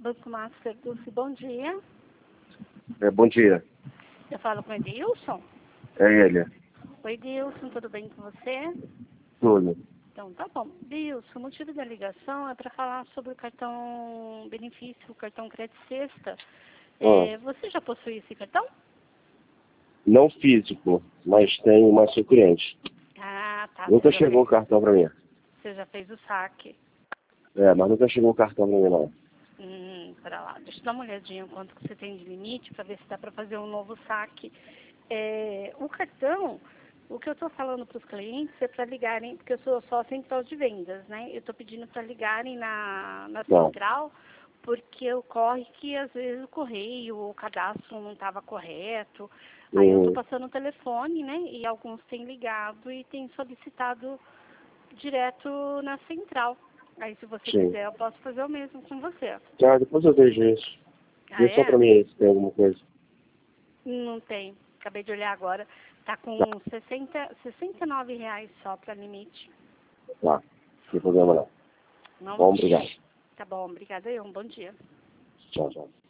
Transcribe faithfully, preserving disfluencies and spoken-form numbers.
Banco Master Dulce, bom dia. É, bom dia. Eu falo com o Edilson. É ele. Oi, Edilson, tudo bem com você? Tudo. Então, tá bom. Edilson, o motivo da ligação é para falar sobre o cartão benefício, o cartão Crédito Sexta. Ah. É, você já possui esse cartão? Não físico, mas tem mais seu cliente. Ah, tá. Nunca Você já chegou o fez, cartão pra mim. você já fez o saque. É, mas nunca chegou o cartão pra mim, não. Hum, para lá. Deixa eu dar uma olhadinha quanto que você tem de limite para ver se dá para fazer um novo saque. É, o cartão, o que eu estou falando para os clientes é para ligarem, porque eu sou só central de vendas, né? Eu estou pedindo para ligarem na, na Tá. central, porque ocorre que às vezes o correio, o cadastro não estava correto. Aí eu estou Uhum. passando o telefone, né? E alguns têm ligado e têm solicitado direto na central. Aí, se você Sim. quiser, eu posso fazer o mesmo com você. Tá, depois eu vejo isso. Ah, Vê só é? pra mim aí se tem alguma coisa. Não tem. Acabei de olhar agora. Tá com Tá, sessenta, sessenta e nove reais só para limite. tá. Não tem problema não. Não? Bom, obrigado. Tá bom, obrigada. E um bom dia. Tchau, tchau.